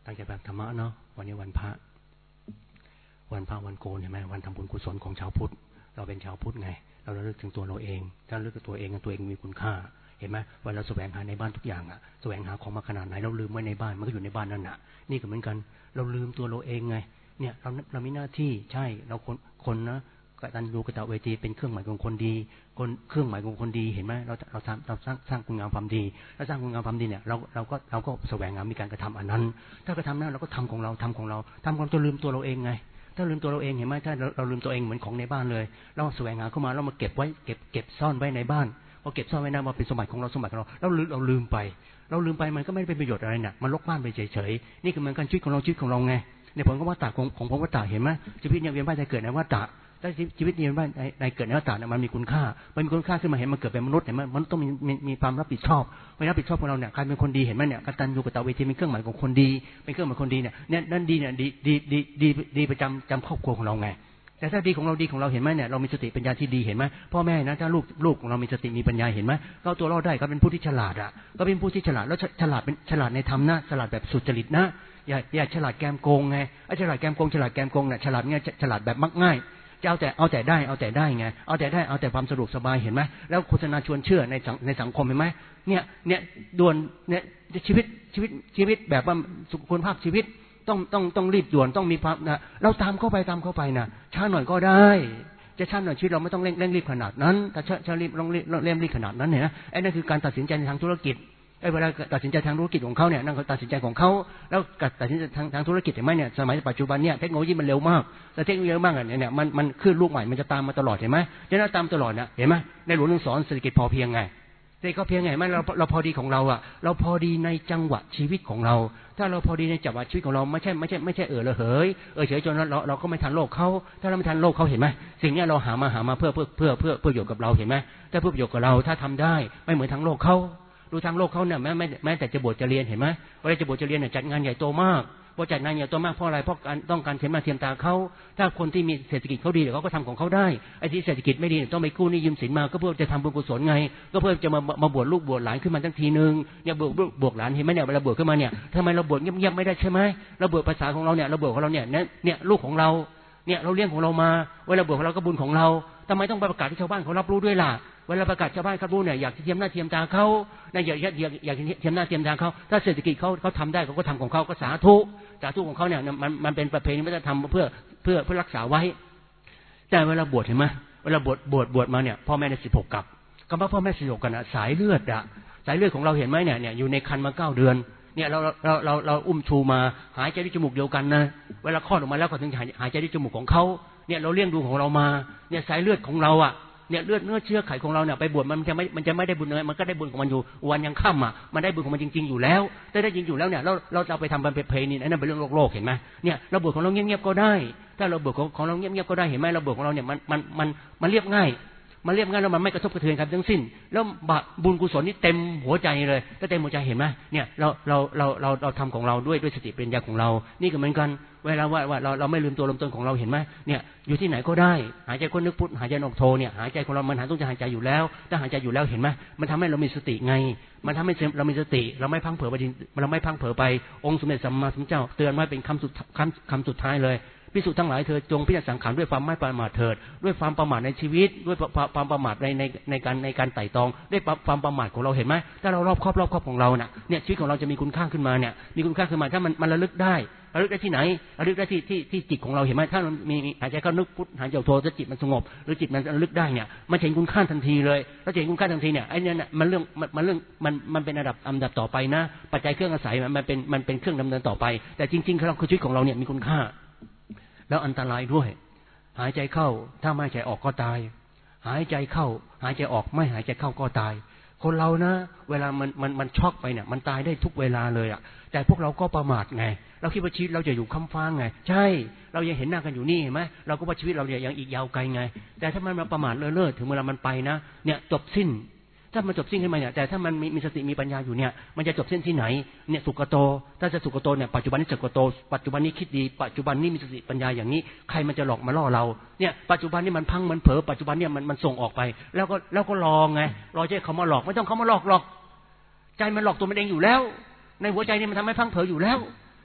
ตั้งใจแบบธรรมะเนาะวันนี้วันพระวันโกนใช่ไหมวันทำบุญกุศลของชาวพุทธเราเป็นชาวพุทธไงเราระลึกถึงตัวเราเองถ้าระลึกถึงตัวเองมีคุณค่าเห็นไหมวันเราแสวงหาในบ้านทุกอย่างอะแสวงหาของมาขนาดไหนเราลืมไว้ในบ้านมันก็อยู่ในบ้านนั่นน่ะนี่ก็เหมือนกันเราลืมตัวเราเองไงเนี่ยเรามีหน้าที่ใช่เราคนนะกตัญญูกตเวทีเป็นเครื่องหมายของคนดีเครื่องหมายของคนดีเห็นไหมเราสร้างคุณงามความดีแล้วสร้างคุณงามความดีเนี่ยเราก็แสวงหามีการกระทำอันนั้นถ้ากระทำนั้นเราก็ทำของเราจะลืมตัวเราเองไงถ้าลืมตัวเราเองเห็นไหมถ้าเราลืมตัวเองเหมือนของในบ้านเลยเราแสวงหาเข้ามาเรามาเก็บไว้เก็บซ่อนไว้ในบ้านพอเก็บซ่อนไว้นะมาเป็นสมบัติของเราเราลืมไปมันก็ไม่ได้เป็นประโยชน์อะไรน่ะมันลกบ้านไปเฉยๆนี่คือเหมือนกันชีวิตของเราไงในผลของวัฏฏะของวัฏฏะเห็นไหมชีวิตยังเวียนว่ายตายเกิดในวัฏฏะถ้าชีวิตเวียนว่ายในเกิดในวัฏฏะเนี่ยมันมีคุณค่าขึ้นมาเห็นมันเกิดเป็นมนุษย์เห็นไหมมันต้องมีความรับผิดชอบไม่รับผิดชอบของเราเนี่ยใครเป็นคนดีเห็นไหมเนี่ยกตัญญูกตเวทีเป็นเครื่องหมายของคนดีเป็นเครื่องหมายคนดีเนี่ยนั่นดีเนี่ยดีประจำครอบครัวของเราไงแต่ถ้าดีของเราเห็นไหมเนี่ยเรามีสติปัญญาที่ดีเห็นไหมพ่อแม่นะถ้าลูกของเรามีสติมีปัญญาเห็นไหมเราตัวเราได้ก็เป็นผู้ที่ฉลาดอ่ะก็เป็นผู้ที่ฉลาดแล้วฉลาดในธรรมนะฉลาดแบบสุจริตนะอย่าฉลาดแกมโกงไงฉลาดแกมโกงเนี่ยฉลาดเนี่ยฉลาดแบบมักง่ายจะเอาแต่ได้ไงเอาแต่ความสะดวกสบายเห็นไหมแล้วโฆษณาชวนเชื่อในสังคมเห็นไหมเนี่ยด่วนเนี่ยชีวิตแบบว่าสุขคุณภาพชีวิตต้องรีบด่วนต้องมีความนะเราตามเข้าไปนะช้าหน่อยก็ได้จะช้าหน่อยชีวิตเราไม่ต้องเร่งรีบขนาดนั้นแต่ช้ารีบต้องเร่งรีบขนาดนั้นเนี่ยนะไอ้นั่นคือการตัดสินใจในทางธุรกิจเวลาตัดสินใจทางธุรกิจของเขาเนี่ยนั่นเขาตัดสินใจของเขาแล้วตัดสินใจทางธุรกิจเห็นไหมเนี่ยสมัยปัจจุบันเนี่ยเทคโนโลยีมันเร็วมากแต่เทคโนโลยีเร็วมากเนี่ยมันขึ้นลูกใหม่มันจะตามมาตลอดเห็นไหมจะน่าตามตลอดนะเห็นไหมในหลวงสอนเศรษฐกิจพอเพียงไงเศรษฐกิจพอเพียงไงเราพอดีของเราอ่ะเราพอดีในจังหวะชีวิตของเราถ้าเราพอดีในจังหวะชีวิตของเราไม่ใช่ระเหยเฉยจนเราก็ไม่ทันโลกเขาถ้าเราไม่ทันโลกเขาเห็นไหมสิ่งนี้เราหามาเพื่อประโยชน์กับเราเห็นไหมถ้าเพื่อประโยชน์กับเราถ้าทำได้ไม่เหมือนทางโลกเขาดูทางโลกเขาเนี่ยแม้แต่จะบวชจะเรียนเห็นไหมเวลาจะบวชจะเรียนเนี่ยจัดงานใหญ่โตมากพอจัดงานใหญ่โตมากเพราะอะไรเพราะต้องการเทียมหน้าเทียมตาเขาถ้าคนที่มีเศรษฐกิจเขาดีเดี๋ยวเขาก็ทำของเขาได้ไอ้ที่เศรษฐกิจไม่ดีต้องไปกู้หนี้ยืมสินมาก็เพื่อจะทำบุญกุศลไงก็เพื่อจะมาบวชลูกบวชหลานขึ้นมาทั้งทีนึงเนี่ยบวชหลานเห็นไหมเนี่ยเวลาบวชขึ้นมาเนี่ยทำไมเราบวชเงียบไม่ได้ใช่ไหมเราบวชภาษาของเราเนี่ยเราบวชของเราเนี่ยลูกของเราเนี่ยเราเลี้ยงของเรามาเวลาบวชของเราก็บุญของเราทำไมต้องประกาศให้ชาวบ้านเขารับรู้ด้วยล่ะเวลาประกาศชาวบ้านเขารู้เนี่ยอยากเทียมหน้าเทียมตาเขาอยากเทียมหน้าเทียมตาเขาถ้าเศรษฐกิจเขาทำได้เขาก็ทำของเขาก็สาธุของเขาเนี่ยมันเป็นประเพณีวัฒนธรรมเพื่อรักษาไว้แต่เวลาบวชเห็นไหมเวลาบวชมาเนี่ยพ่อแม่ใน16กับคำว่าพ่อแม่16กันสายเลือดของเราเห็นไหมเนี่ยอยู่ในครรภ์มา9 เดือนเนี่ยเราอุ้มชูมาหายใจด้วยจมูกเดียวกันนะเวลาคลอดออกมาแล้วก็ถึงหายใจด้วยจมูกของเขาเนี่ยเราเลี้ยงดูของเรามาเนี่ยสายเลือดของเราอ่ะเนี่ยเลือดเนื้อเชื้อไขของเราเนี่ยไปบวชมันจะไม่ได้บุญเลยมันก็ได้บุญของมันอยู่วันยังค่ำอ่ะมันได้บุญของมันจริงๆอยู่แล้วได้จริงอยู่แล้วเนี่ยเราไปทำเป็นเพลนี่นั่นเป็นเรื่องโลกเห็นไหมเนี่ยเราบวชของเราเงียบๆก็ได้ถ้าเราบวชของเราเงียบๆก็ได้เห็นไหมเราบวชของเราเนี่ยมันเรียบง่ายแล้วมันไม่กระทบกระเทือนกันทั้งสิ้นแล้วบุญกุศลนี่เต็มหัวใจเลยถ้าเต็มหัวใจเห็นไหมเนี่ยเราทำของเราด้วยสติปัญญาของเรานี่ก็เหมือนกันเวลาว่าเราไม่ลืมตัวลมต้นของเราเห็นไหมเนี่ยอยู่ที่ไหนก็ได้หายใจก็นึกพุทหายใจออกโทเนี่ยหายใจของเรามันต้องจะหายใจอยู่แล้วถ้าหายใจอยู่แล้วเห็นไหมมันทำให้เรามีสติไงมันทำให้เรามีสติเราไม่พังเผลอไปองค์สมเด็จสัมมาสัมพุทธเจ้าเตือนไว้เป็นคำสุดท้ายเลยภิกษุทั้งหลายเธอจงพิจารณาสังขารด้วยความไม่ประมาทเถิดด้วยความประมาทในชีวิตด้วยความประมาทในการไต่ตองด้วยความประมาทของเราเห็นไหมถ้าเรารอบครอบของเราเนี่ยชีวิตของเราจะมีคุณค่าขึ้นมาเนี่ยมีคุณค่าขึ้นมาถ้ามันระลึกได้ที่ไหนระลึกได้ที่จิตของเราเห็นไหมถ้ามันมีหายใจเข้านึกพุทหายใจออกโทจิตมันสงบหรือจิตมันระลึกได้เนี่ยมันเห็นคุณค่าทันทีเลยแล้วเห็นคุณค่าทันทีเนี่ยไอ้เนี่ยมันเป็นอันดับต่อไปนะปัจจัยเครื่องอาศัยมันเป็นเครื่องดำเนินต่อไปแต่จริงๆเราคือชีวิตของเราเนี่ยมีคุณค่าแล้วอันตรายด้วยหายใจเข้าถ้าไม่หายใจออกก็ตายหายใจเข้าหายใจออกไม่หายใจเข้าก็ตายคนเรานะเวลามันช็อกไปเนี่ยมันตายได้ทุกเวลาเลยอ่ะแต่พวกเราก็ประมาทไงเราคิดว่าชีวิตเราจะอยู่ค้ำฟ้าไงใช่เรายังเห็นหน้ากันอยู่นี่เห็นไหมเราก็ว่าชีวิตเราเนี่ยยังอีกยาวไกลไงแต่ถ้ามันมาประมาทเลิศถึงเวลามันไปนะเนี่ยจบสิ้นถ้ามันจบสิ้นขึ้นมาเนี่ยแต่ถ้ามันมีสติมีปัญญาอยู่เนี่ยมันจะจบสิ้นที่ไหนเนี่ยสุขโตถ้าจะสุขโตเนี่ยปัจจุบันนี้สุขโตปัจจุบันนี้คิดดีปัจจุบันนี้มีสติปัญญาอย่างนี้ใครมันจะหลอกมาล่อเราเนี่ยปัจจุบันนี้มันพังมันเผลอปัจจุบันเนี่ยมันส่งออกไปแล้วก็รอไงรอใจเขามาหลอกไม่ต้องเขามาหลอกใจมันหลอกตัวมันเองอยู่แล้วในหัวใจนี่มันทำให้พังเผลออยู่แล้ว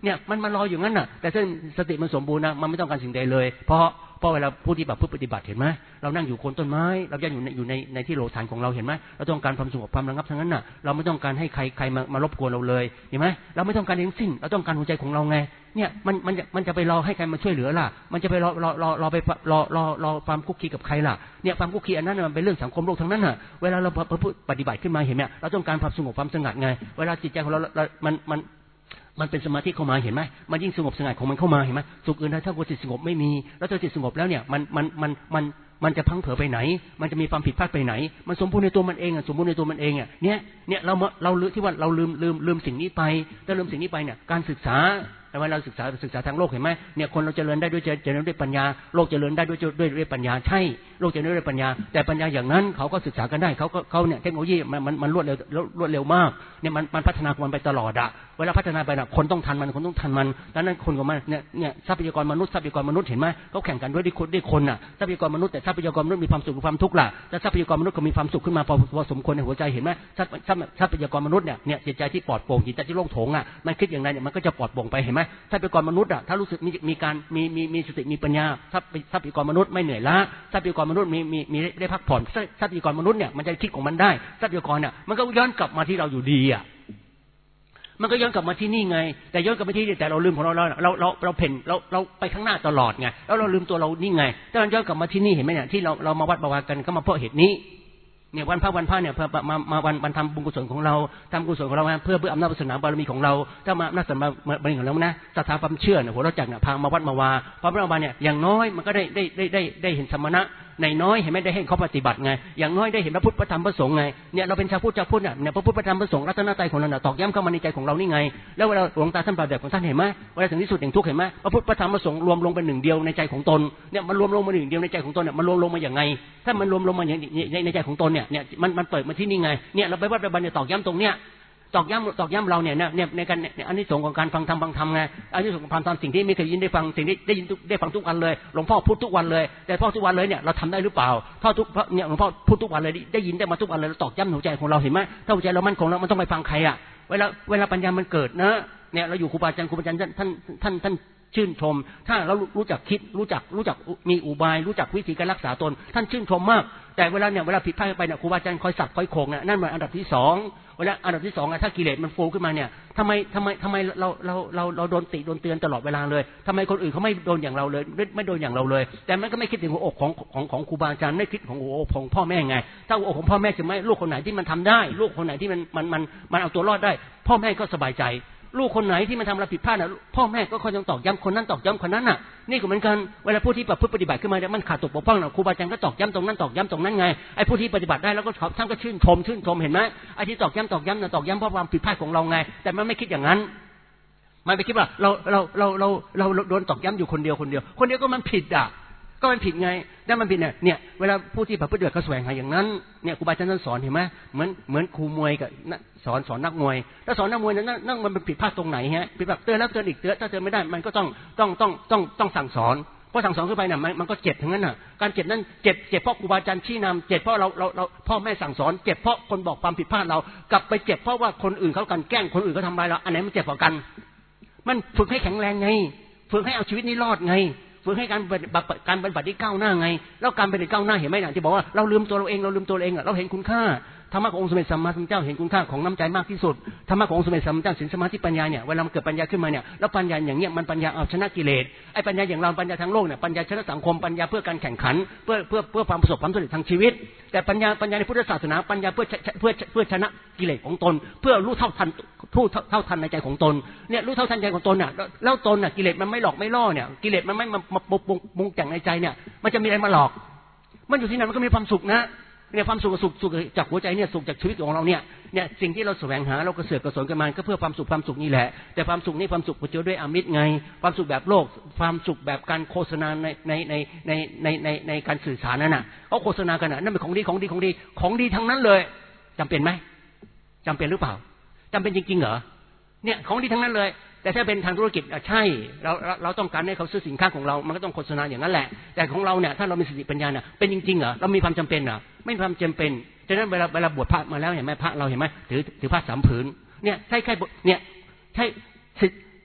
เนี่ยมันรออยู่งั้นน่ะแต่ถ้าสติมันสมบูรณ์นะมันไม่ต้องการสิ่งใดเลยเพราะเวลาผู้ที่แบบปฏิบัติเห็นไหมเรานั่งอยู่โคนต้นไม้เราจะอยู่ในที่โลฐานของเราเห็นไหมเราต้องการความสงบความระงับทั้งนั้นน่ะเราไม่ต้องการให้ใครมารบกวนเราเลยเห็นไหมเราไม่ต้องการทั้งสิ้นเราต้องการหัวใจของเราไงเนี่ยมันจะไปรอให้ใครมาช่วยเหลือล่ะมันจะไปรอไปรอความคุกคีกับใครล่ะเนี่ยความคุกคีอันนั้นมันเป็นเรื่องสังคมโลกทั้งนั้นน่ะเวลาเราปฏิบัติขึ้นมาเห็นไหมเราต้องการความสงบความสงัดไงเวลาจิตใจของเรามันเป็นสมาธิเข้ามาเห็นไหมมันยิ่งสงบสงัดของมันเข้ามาเห็นไหมสุขอื่นใดถ้าจิตสงบไม่มีแล้วถ้าจิตสงบแล้วเนี่ยมันจะพังเผลอไปไหนมันจะมีความผิดพลาดไปไหนมันสมบูรณ์ในตัวมันเองสมบูรณ์ในตัวมันเองเนี่ยเราที่ว่าเราลืมสิ่งนี้ไปถ้าลืมสิ่งนี้ไปเนี่ยการศึกษาแต่ว่าเราศึกษาทางโลกเห็นไหมเนี่ยคนเราเจริญได้ด้วยปัญญาโลกเจริญได้ด้วยปัญญาใช่โลกเจริญด้วยปัญญาแต่ปัญญาอย่างนั้นเขาก็ศึกษากันได้เขาเนี่ยเทคโนโลยีมันรวดเร็วมากเนี่ยมันพัฒนาของมันไปตลอดเวลาพัฒนาไปนะคนต้องทันมันดังนั้นคนของมันเนี่ยทรัพยากรมนุษย์เห็นไหมเขาแข่งกันด้วยคนน่ะทรัพยากรมนุษย์แต่ทรัพยากรมนุษย์มีความสุขหรือความทุกข์ล่ะแต่ทรัพยากรมนุษย์ก็มีความสุขขึ้นมาพอสมควรในหัวใจเห็นไหมทรัพยากรมนุษย์เนี่ยจิตใจที่ปลอดโปร่งจิตใจที่โล่งโถงมันคิดอย่างไรเนี่ยมันก็จะปลอดโปร่งไปเห็นไหมทรัพยากรมนุษย์ถ้ารู้สึกมีสติมีปัญญาทรัพยากรมนุษย์ไม่เหนื่อยล้าทรัพยากรมนุษย์มีได้พักผ่อนทรัพยากรมนุษย์เนี่ยมันจะคิดของมันได้ทรัพยากรเนี่ยมันก็ย้อนกลับมาที่เราอยู่ดีมันก็ย้อนกลับมาที่นี่ไงแต่ย้อนกลับมาที่นี่แต่เราลืมของเราเพ่นเราไปข้างหน้าตลอดไงแล้วเราลืมตัวเรานี่ไงถ้าเราย้อนกลับมาที่นี่เห็นไหมเนี่ยที่เรามาวัดบวรกันก็มาเพราะเหตุนี้เนี่ยวันพระเนี่ยมาวันทำบุญกุศลของเราทำกุศลของเราเพื่ออำนาจวาสนาบารมีของเราถ้ามาอำนาจศรัทธาบารมีของเรานะศรัทธาความเชื่อเนี่ยหัวเราจักเนี่ยพามาวัดมาวาพอมาเนี่ยอย่างน้อยมันก็ได้เห็นสมณะในน้อยเห็นไหมได้เห็นเขาปฏิบัติไงอย่างน้อยได้เห็นพระพุทธพระธรรมพระสงฆ์ไงเนี่ยเราเป็นชาวพุทธเนี่ยพระพุทธพระธรรมพระสงฆ์รัตนตรัยของเราตอกย้ำเข้ามาในใจของเรานี่ไงแล้วเวลาหลวงตาท่านปราบแบบของท่านเห็นไหมเวลาถึงที่สุดแห่งทุกข์เห็นไหมพระพุทธพระธรรมพระสงฆ์รวมลงเป็นหนึ่งเดียวในใจของตนเนี่ยมันรวมลงมาหนึ่งเดียวในใจของตนเนี่ยมันรวมลงมาอย่างไงถ้ามันรวมลงมาอย่างในใจของตนเนี่ยมันเปิดมาที่นี่ไงเนี่ยเราไปวัดไปบันเนี่ยตอกย้ำตรงเนี้ยตอกย้ำเราเนี่ยในการอันนี้สงของการฟังธรรมไงอันนี้สงของความทำสิ่งที่ไม่เคยยินได้ฟังสิ่งที่ได้ฟังทุกวันเลยหลวงพ่อพูดทุกวันเลยแต่พ่อทุกวันเลยเนี่ยเราทำได้หรือเปล่าพ่อเนี่ยหลวงพ่อพูดทุกวันเลยได้ยินได้มาทุกวันเลยเราตอกย้ำหัวใจของเราเห็นไหมถ้าหัวใจเรามั่นคงแล้วมันต้องไปฟังใครเวลาปัญญามันเกิดนะเนี่ยเราอยู่ครูบาอาจารย์ท่านชื่นชมถ้าเรารู้จักคิดรู้จักมีอุบายรู้จักวิธีการรักษาตนท่านชื่นชมมากแต่เวลาผิดพลาดไปเนี่ยครูบาอาจารย์คอยสับคอยโขกนั่นมันอันดับที่2เวลาอันดับที่2ถ้ากิเลสมันฟูขึ้นมาเนี่ยทำไมเราโดนติโดนเตือนตลอดเวลาเลยทำไมคนอื่นเขาไม่โดนอย่างเราเลยไม่โดนอย่างเราเลยแต่มันก็ไม่คิดถึงหัวอกของครูบาอาจารย์ไม่คิดของหัวอกของพ่อแม่ไงถ้าหัวอกของพ่อแม่จะไม่ลูกคนไหนที่มันทำได้ลูกคนไหนที่มันเอาตัวรอดได้พ่อแม่ก็สบายใจลูกคนไหนที่มันทำอะไรผิดพลาดพ่อแม่ก็คอยตอกย้ำคนนั้นตอกย้ำคนนั้นนี่ก็เหมือนกันเวลาผู้ที่ปฏิบัติขึ้นมาเนี่ยมันขาดตกบกพร่องครูบาอาจารย์ก็ตอกย้ำตรงนั้นตอกย้ำตรงนั้นไงไอ้ผู้ที่ปฏิบัติได้แล้วก็ท่านก็ชื่นชมเห็นไหมไอ้ที่ตอกย้ำเพราะความผิดพลาดของเราไงแต่มันไม่คิดอย่างนั้นมันไปคิดว่าเราโดนตอกย้ำอยู่คนเดียวก็มันผิดก็มันผิดไงแล้วมันผิดเนี่ยเวลาผู้ที่ปฏิบัติเขาแสวงหาอย่างนั้นเนี่ยครูบาอาจารย์สอนเห็นไหมเหมือนครูมวยกับสอนนักมวยแล้วสอนนักมวยนั่นมันเป็นผิดพลาดตรงไหนฮะผิดแบบเตือนแล้วเตือนอีกเตือนถ้าเตือนไม่ได้มันก็ต้องสั่งสอนเพราะสั่งสอนขึ้นไปเนี่ยมันก็เจ็บทั้งนั้นการเจ็บนั้นเจ็บเพราะครูบาอาจารย์ชี้นำเจ็บเพราะเราพ่อแม่สั่งสอนเจ็บเพราะคนบอกความผิดพลาดเรากลับไปเจ็บเพราะว่าคนอื่นเขากันแกล้งคนอื่นเขาทำร้ายเราอันไหนมันเจ็บกว่ากันมันฝึกให้แข็งแรงไงฝึกให้เอาชีวิตนี้รอดไงฝึกให้การปฏิบัติที่ก้าวหน้าไงแล้วการปฏิบัติก้าวหน้าเห็นไหมนะที่บอกว่าเราลืมตัวเราเองเราเห็นคุณค่าธรรมะขององค์สมเด็จสัมมาสัมพุทธเจ้าเห็นคุณค่าของน้ำใจมากที่สุดธรรมะขององค์สมเด็จสัมมาสัมพุทธเจ้าศีลสมาธิปัญญาเนี่ยเวลามันเกิดปัญญาขึ้นมาเนี่ยแล้วปัญญาอย่างเงี้ยมันปัญญาเอาชนะกิเลสไอ้ปัญญาอย่างเราปัญญาทางโลกเนี่ยปัญญาชนะสังคมปัญญาเพื่อการแข่งขันเพื่อความประสบความสำเร็จทางชีวิตแต่ปัญญาในพุทธศาสนาปัญญาเพื่อชนะกิเลสของตนเพื่อรู้เท่าทันในใจของตนเนี่ยรู้เท่าทันใจของตนน่ะแล้วตนน่ะกิเลสมันไม่หลอกไม่ล่อเนี่ยกิเลสมันไม่มาปรุงแต่งในใจเนี่ยมันจะมีอะไรมาหลอกมันอยู่ที่นั่นมันก็มีความสุขนะเนี่ยความสุขจากหัวใจเนี่ยสุขจากชีวิตของเราเนี่ยสิ่งที่เราแสวงหาเรากระเสือกกระสนกันมาก็เพื่อความสุขนี่แหละแต่ความสุขนี่ความสุขประเจอด้วยอามิตรไงความสุขแบบโลกความสุขแบบการโฆษณาในการสื่อสารนั่นน่ะเขาโฆษณากันน่ะนั่นเป็นของดีทั้งนั้นเลยจำเป็นไหมจำเป็นหรือเปล่าจำเป็นจริงๆเหรอเนี่ยของดีทั้งนั้นเลยแต่ถ้าเป็นทางธุรกิจใช่เราต้องการให้เขาซื้อสินค้าของเรามันก็ต้องโฆษณาอย่างนั้นแหละแต่ของเราเนี่ยถ้าเรามีสติปัญญาเนี่ยเป็นจริงๆเหรอเรามีความจำเป็นเหรอไม่มีความจำเป็นฉะนั้นเวลาบวชพระมาแล้วเห็นไหมพระเราเห็นไหมถือผ้า3 ผืนเนี่ยใช่เนี่ยใช่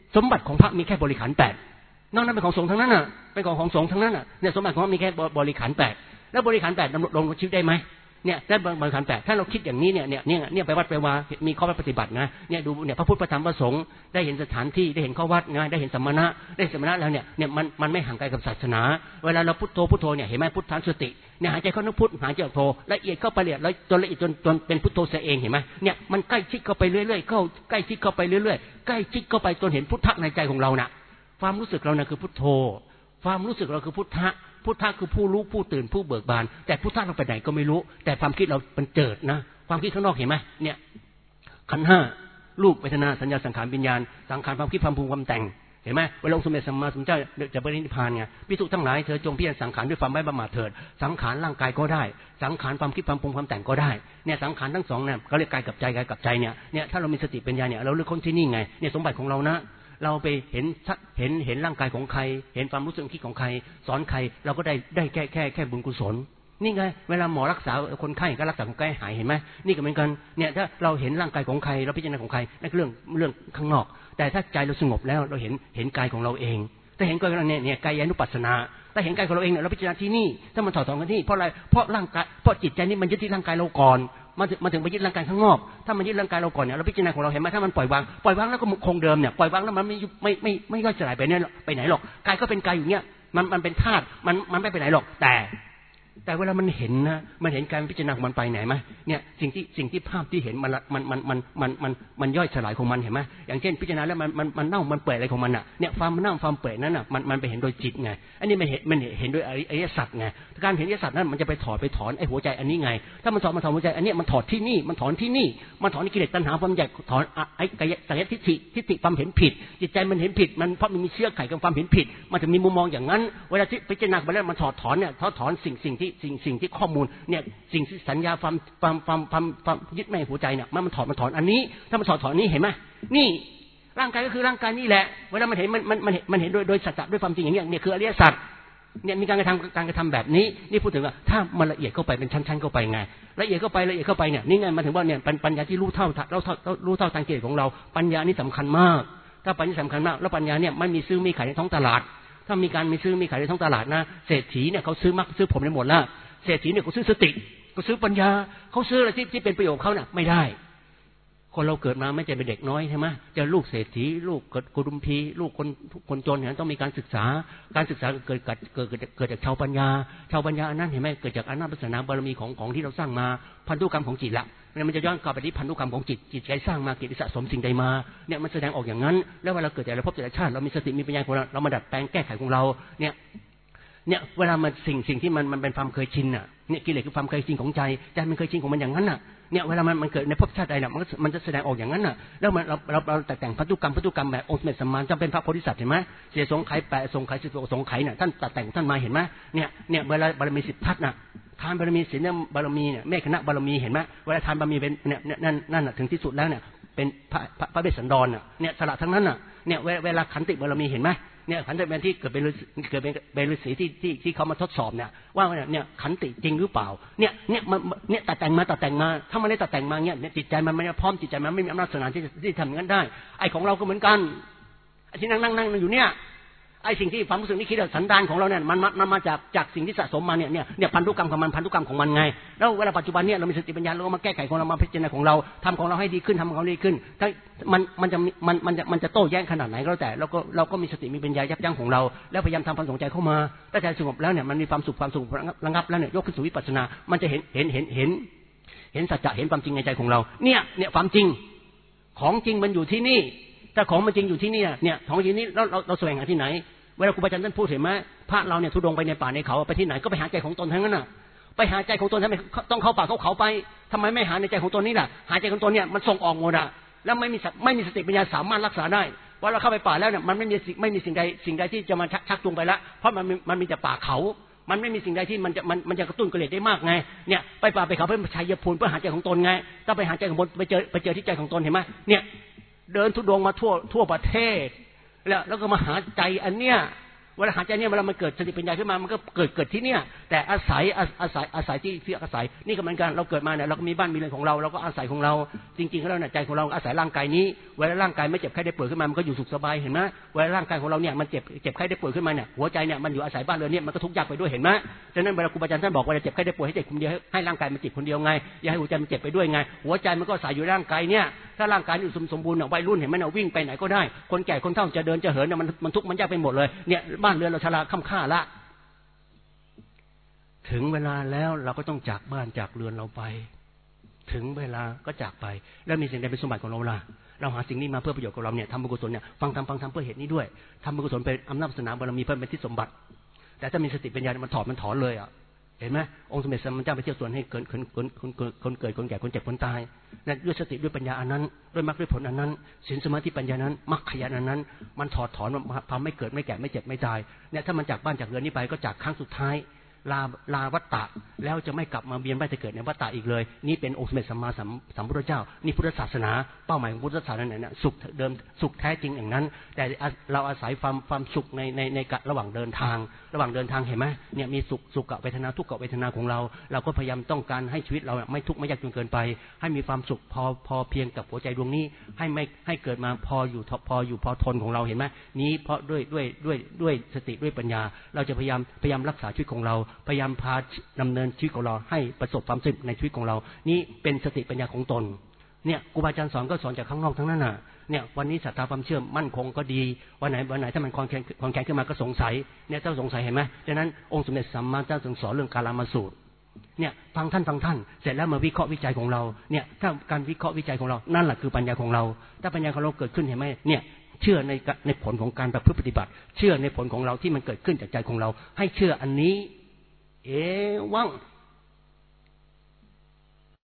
สมบัติของพระมีแค่บริขาร8นอกนั้นเป็นของสงฆ์ทั้งนั้นน่ะเป็นของสงฆ์ทั้งนั้นน่ะเนี่ยสมบัติของพระมีแค่บริขาร8แล้วบริขาร8ดำรงชีวิตได้ไหมเนี่ยได้บริขาร8ถ้าเราคิดอย่างนี้เนี่ยไปวัดไปวามีข้อวัดปฏิบัตินะเนี่ยดูเนี่ยพระพุทธพระธรรมพระสงฆ์ได้เห็นสถานที่ได้เห็นข้อวัดนะได้เห็นสมณะแล้วเนี่ยมันไม่ห่างไกลกับศาสนาเวลาเราพุทโธเนี่ยเห็นไหมพุทธานุสติเนี่ยหายใจเข้านึกพุทหายใจออกโธละเอียดเข้าไปละเอียดแล้วจนละเอียดจนเป็นพุทโธเสียเองเห็นไหมเนี่ยมันใกล้ชิดเข้าไปเรื่อยๆเข้าใกล้ชิดเข้าไปเรื่อยๆใกล้ชิดเข้าไปจนเห็นพุทธะในใจของเราน่ะความรู้สึกเราน่ะคือพุทโธความรู้สึกเราคือพุทธะคือผู้รู้ผู้ตื่นผู้เบิกบานแต่พุทธะเราไปไหนก็ไม่รู้แต่ความคิดเรามันเจิดนะความคิดข้างนอกเห็นไหมเนี่ยขันธ์5รูปเวทนาสัญญาสังขารวิญญาณสังขารความคิดความปรุงความแต่งเห็นไหมเวลาองค์สมเด็จสัมมาสัมพุทธเจ้าจะปรินิพพานไงภิกษุทั้งหลายเธอจงพิจารณาสังขารด้วยความไม่ประมาทเถิดสังขารร่างกายก็ได้สังขารความคิดความปรุงความแต่งก็ได้เนี่ยสังขารทั้งสองเนี่ยเขาเรียกกายกับใจเนี่ยถ้าเรามีสติปัญญาเนี่ยเราเลือกคนที่นี่ไงเนี่ยสมบัติของเรานะเราไปเห็นร่างกายของใครเห็นความรู้สึกคิดของใครสอนใครเราก็ได้แค่บุญกุศลนี่ไงเวลาหมอรักษาคนไข้ก็รักษาคนไข้หายเห็นไหมนี่ก็เหมือนกันเนี่ยถ้าเราเห็นร่างกายของใครเราพิจารณาของใครนั่นคือเรื่องข้างนอกแต่ถ้าใจเราสงบแล้วเราเห็นกายของเราเองถ้าเห็นกายของเราเนี่ยกายานุปัสสนาถ้าเห็นกายของเราเองเนี่ยเราพิจารณาที่นี่ถ้ามันถอดถอนกันที่เพราะอะไรเพราะร่างกายเพราะจิตใจนี่มันยึดที่ร่างกายเราก่อนมาถึงไปยึดร่างกายข้างนอกถ้ามันยึดร่างกายเราก่อนเนี่ยเราพิจารณาของเราเห็นไหมถ้ามันปล่อยวางแล้วก็คงเดิมเนี่ยปล่อยวางแล้วมันไม่ย่อยสลายไปไหนหรอกกายก็เป็นกายอยู่เนี่ยมันเป็นธาตุมันไม่ไปไหนหรอกแต่เวลามันเห็นนะมันเห็นการพิจารณาของมันไปไหนไหมเนี่ยสิ่งที่ภาพที่เห็นมันย่อยสลายของมันเห็นไหมอย่างเช่นพิจารณาแล้วมันเน่ามันเปื่อยอะไรของมันอ่ะเนี่ยความเน่าความเปื่อยนั้นอ่ะมันไปเห็นโดยจิตไงอันนี้มันเห็นโดยอริยสัจไงการเห็นอริยสัจนั้นมันจะไปถอนไอ้หัวใจอันนี้ไงถ้ามันถอนหัวใจอันนี้มันถอดที่นี่มันถอนที่นี่มันถอนกิเลสตัณหาความอยากถอนไอ้กายทิฏฐิความเห็นผิดจิตใจมันเห็นผิดมันเพราะมันมีเชื้อไขกับความเห็นผิดมันจะมีมุมมองอย่างนั้นเวลาที่พิจารณาไปแล้วมันถอดเนี่ยถอนสิ่งที่ข้อมูลเนี่ยสิ่งที่สัญญาความยึดแม่หัวใจเนี่ยมันถอนอันนี้ถ้ามันถอนนี้เห็นไหมนี่ร่างกายก็คือร่างกายนี่แหละเวลามันเห็นมันเห็นโดยสัจจะด้วยความจริงอย่างนี้เนี่ยคืออริยสัจเนี่ยมีการกระทำแบบนี้นี่พูดถึงว่าถ้ามันละเอียดเข้าไปเป็นชั้นๆเข้าไปไงละเอียดเข้าไปเนี่ยนี่ไงมันถึงว่าเนี่ยปัญญาที่รู้เท่าทางกิเลสของเราปัญญานี่สำคัญมากถ้าปัญญาสำคัญมากแล้วปัญญาเนี่ยไม่มีซื้อมีขายในท้องตลาดถ้ามีการมีซื้อมีขายในท้องตลาดนะเศรษฐีเนี่ยเขาซื้อผมได้หมดแล้วเศรษฐีเนี่ยเขาซื้อสติเขาซื้อปัญญาเขาซื้ออะไรที่เป็นประโยชน์เขาเนี่ยไม่ได้คนเราเกิดมาไม่ใช่เป็นเด็กน้อยใช่ไหมจะลูกเศรษฐีลูกกุดุมพีลูกคนจนเนี่ยต้องมีการศึกษาเกิดจากชาวปัญญาอันนั้นเห็นไหมเกิดจากอำนาจปัญญาบารมีของที่เราสร้างมาพันธุกรรมของจิตละมันจะย้อนกลับไปที่พันธุกรรมของจิตใจสร้างมากิจสะสมสิ่งใดมาเนี่ยมันแสดงออกอย่างนั้นแล้วเวลาเกิดแต่ละภพแต่ละชาติเรามีสติมีปัญญาของเรามาดัดแปลงแก้ไขของเราเนี่ยเวลามันสิ่งที่มันเป็นความเคยชินอ่ะเนี่ยกิเลสคือความเคยชินของใจมันเคยชินของมันอย่างนั้นน่ะเนี่ยเวลามันเกิดในภพชาติใดน่ะมันจะแสดงออกอย่างนั้นน่ะแล้วเราแต่งพันธุกรรมแบบองค์สมเด็จสัมมาสัมพุทธเจ้าเป็นพระโพธิสัตว์เห็นไหมเสียสงไข8สงไข10สงไขเนี่ยท่านแต่งท่านมาเห็นไหมเนี่ยเวลาบารมี10ทัศน์น่ะทานบารมีศีลบารมีเนี่ยเมฆคณะบารมีเห็นไหมเวลาทานบารมีเป็นเนี่ยนั่นน่ะถึงที่สุดแล้วเนี่ยเป็นพระเวสสันดรน่ะเนี่ยสละทั้งนั้นน่ะเนี่ยเวลาขันติบารมีเห็นไหมเนี่ยขันติเป็นที่เกิดเป็นฤาษีที่เขามาทดสอบเนี่ยว่าเนี่ยขันติจริงหรือเปล่าเนี่ยตัดแต่งมาถ้ามันได้ตัดแต่งมาเนี่ยจิตใจมันไม่พร้อมจิตใจมันไม่มีอำนาจศาสนาที่ทำอย่างนั้นได้ไอ้ของเราก็เหมือนกันไอ้ที่นั่งอยู่เนี่ยไอ้สิ่งที่ความรู้สึกนี่คิดสันดานของเราเนี่ยมันมาจากสิ่งที่สะสมมาเนี่ยพันธุกรรมของมันไงแล้วเวลาปัจจุบันเนี่ยเรามีสติปัญญาเรามาแก้ไขของเรามาพิจารณาของเราทำของเราให้ดีขึ้นทำของเราดีขึ้นถ้ามันจะโต้แย้งขนาดไหนก็แล้วแต่เราก็มีสติมีปัญญายับยั้งของเราแล้วพยายามทำความสนใจเข้ามาถ้าใจสงบแล้วเนี่ยมันมีความสุขระงับแล้วเนี่ยยกขึ้นสู่วิปัสสนามันจะเห็นสัจจะเห็นความจริงในใจของเราเนี่ยความจริงของจริงมันอยู่ที่นี่ถ้าของมันจริงอยู่ที่นี่เนี่ยของจริงนี่เราแสวงหาที่ไหนเวลาครูบาอาจารย์ท่านพูดเห็นไหมพระเราเนี่ยทุดงไปในป่าในเขาไปที่ไหนก็ไปหาใจของตนทั้งนั้นน่ะไปหาใจของตนทำไมต้องเข้าป่าเขาไปทำไมไม่หาในใจของตนนี่ล่ะหาใจของตนเนี่ยมันส่งออกหมดอ่ะแล้วไม่มีสติปัญญาสามารถรักษาได้ว่าเราเข้าไปป่าแล้วเนี่ยมันไม่มีสิ่งใดที่จะมาชักจูงไปละเพราะมันมีแต่ป่าเขามันไม่มีสิ่งใดที่มันจะกระตุ้นกิเลสได้มากไงเนี่ยไปป่าไปเขาเพื่อชัยภูมิเพื่อหาใจของตนไงถ้าไปหาใจของตนไปเจอที่ใจของตนเห็นไหมเนี่ยเดินทุดงมาทั่วประเทศแล้วก็มาหาใจอันเนี้ยเวลาหายใจเนี่ยเวลามันเกิดสติปัญญาขึ้นมามันก็เกิดที่เนี่ยแต่อาศัยที่อาศัยนี่ก็เหมือนกันเราเกิดมาเนี่ยเราก็มีบ้านมีเรือนของเราเราก็อาศัยของเราจริงๆแล้วเนี่ยใจของเราอาศัยร่างกายนี้เวลาร่างกายไม่เจ็บไข้ได้ป่วยขึ้นมามันก็อยู่สุขสบายเห็นไหมเวลาร่างกายของเราเนี่ยมันเจ็บไข้ได้ป่วยขึ้นมาเนี่ยหัวใจเนี่ยมันอยู่อาศัยบ้านเรือนเนี่ยมันก็ทุกข์ยากไปด้วยเห็นไหมฉะนั้นเวลาครูบาอาจารย์ท่านบอกว่าเจ็บไข้ได้ป่วยให้เจ็บคนเดียวให้ร่างกายมันเจ็บคนเดียวไงอย่าให้หัวใจมันเจ็บไปด้วยไงหัวใจมันก็อาศัยอยู่ร่างกายเนี่ยถ้าร่างกายอยู่สมบูรณ์วัยรุ่นเห็นไหมเนี่ยวิ่งไปไหนก็ได้คนแก่คนเฒ่าจะเดินจะเหินเนี่ยมันทุกข์มันยากไปหมดเลยเนี่ยบ้านเรือนเราชราค่ำค่าละถึงเวลาแล้วเราก็ต้องจากบ้านจากเรือนเราไปถึงเวลาก็จากไปแล้วมีสิ่งใดเป็นสมบัติของเราล่ะเราหาสิ่งนี้มาเพื่อประโยชน์ของเราเนี่ยทำบุญกุศลเนี่ยฟังทำเพื่อเหตุนี้ด้วยทำบุญกุศลเป็นอำนาจศาสนาบารมีเพื่อเป็นที่สมบัติแต่ถ้ามีสติปัญญามันถอนเลยอ่ะเห็นไหมองค์สมเด็จสัมมาสัมพุทธเจ้าไปเที่ยวสวนให้คนเกิดคนแก่คนเจ็บคนตายนั่นด้วยสติด้วยปัญญาอันนั้นด้วยมรรคด้วยผลอันนั้นศีลสมาธิปัญญานั้นมรรคขยันอันนั้นมันถอนทำไม่เกิดไม่แก่ไม่เจ็บไม่ตายเนี่ยถ้ามันจากบ้านจากเรือนนี้ไปก็จากครั้งสุดท้ายลาวัฏฏะแล้วจะไม่กลับมาเวียนว่ายตายเกิดในวัฏฏะอีกเลยนี่เป็นองค์สมเด็จสัมมาสัมพุทธเจ้านี่พุทธศาสนาเป้าหมายของพุทธศาสนาเนี่ยสุขเดิมสุขแท้จริงอย่างนั้นแต่เราอาศัยความสุขในระหว่างเดินทางเห็นไหมเนี่ยมีสุขเวทนาทุกขเวทนาของเราก็พยายามต้องการให้ชีวิตเราไม่ทุกข์ไม่ยากจนเกินไปให้มีความสุขพอเพียงกับหัวใจดวงนี้ให้เกิดมาพอทนของเราเห็นไหมนี้เพราะด้วยสติด้วยปัญญาเราจะพยายามรักษาชีวิตของเราพยายามพาดำเนินชีวิตของเราให้ประสบความสำเร็จในชีวิตของเรานี่เป็นสติปัญญาของตนเนี่ยครูบาอาจารย์สอนก็สอนจากข้างนอกทั้งนั้นน่ะเนี่ยวันนี้ศรัทธาความเชื่อมั่นคงก็ดีวันไหนถ้ามันคลอนแคลนขึ้นมาก็สงสัยเนี่ยเจ้าสงสัยเห็นไหมดังนั้นองค์สมเด็จสัมมาสัมพุทธเจ้าทรงสอนเรื่องกาลามสูตรเนี่ยฟังท่านเสร็จแล้วมาวิเคราะห์วิจัยของเราเนี่ยถ้าการวิเคราะห์วิจัยของเรานั่นแหละคือปัญญาของเราถ้าปัญญาของเราเกิดขึ้นเห็นไหมเนี่ยเชื่อในผลของการประพฤติปฏิบัติเชื่อในผลของเราที่มันเกิดขึ้นจากใจของเราให้เชื่ออันนี้วัง